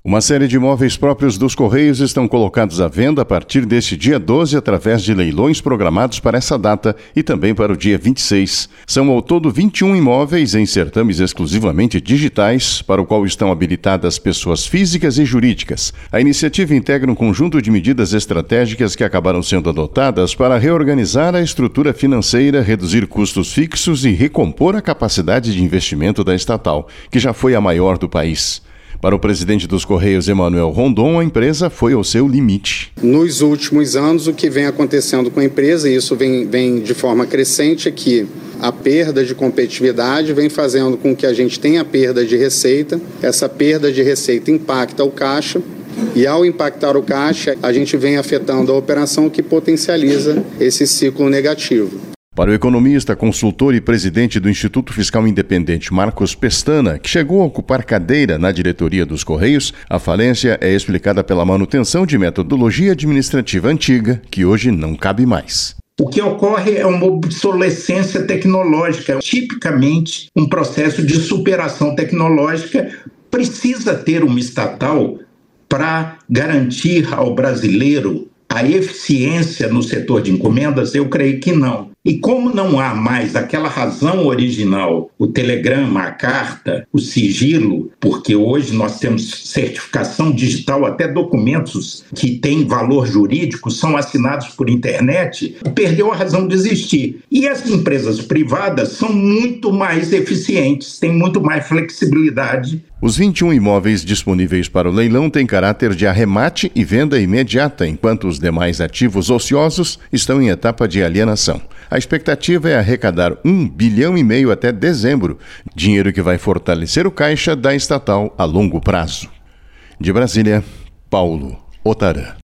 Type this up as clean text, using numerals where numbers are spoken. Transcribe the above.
Uma série de imóveis próprios dos Correios estão colocados à venda a partir deste dia 12 através de leilões programados para essa data e também para o dia 26. São ao todo 21 imóveis em certames exclusivamente digitais, para o qual estão habilitadas pessoas físicas e jurídicas. A iniciativa integra um conjunto de medidas estratégicas que acabaram sendo adotadas para reorganizar a estrutura financeira, reduzir custos fixos e recompor a capacidade de investimento da estatal, que já foi a maior do país. Para o presidente dos Correios, Emanuel Rondon, a empresa foi ao seu limite. Nos últimos anos, o que vem acontecendo com a empresa, e isso vem de forma crescente, é que a perda de competitividade vem fazendo com que a gente tenha perda de receita. Essa perda de receita impacta o caixa. E ao impactar o caixa, a gente vem afetando a operação, que potencializa esse ciclo negativo. Para o economista, consultor e presidente do Instituto Fiscal Independente, Marcos Pestana, que chegou a ocupar cadeira na diretoria dos Correios, a falência é explicada pela manutenção de metodologia administrativa antiga, que hoje não cabe mais. O que ocorre é uma obsolescência tecnológica. Tipicamente, um processo de superação tecnológica precisa ter uma estatal para garantir ao brasileiro a eficiência no setor de encomendas. Eu creio que não. E como não há mais aquela razão original, o telegrama, a carta, o sigilo, porque hoje nós temos certificação digital, até documentos que têm valor jurídico são assinados por internet, perdeu a razão de existir. E as empresas privadas são muito mais eficientes, têm muito mais flexibilidade. Os 21 imóveis disponíveis para o leilão têm caráter de arremate e venda imediata, enquanto os demais ativos ociosos estão em etapa de alienação. A expectativa é arrecadar 1,5 bilhão até dezembro, dinheiro que vai fortalecer o caixa da estatal a longo prazo. De Brasília, Paulo Otarã.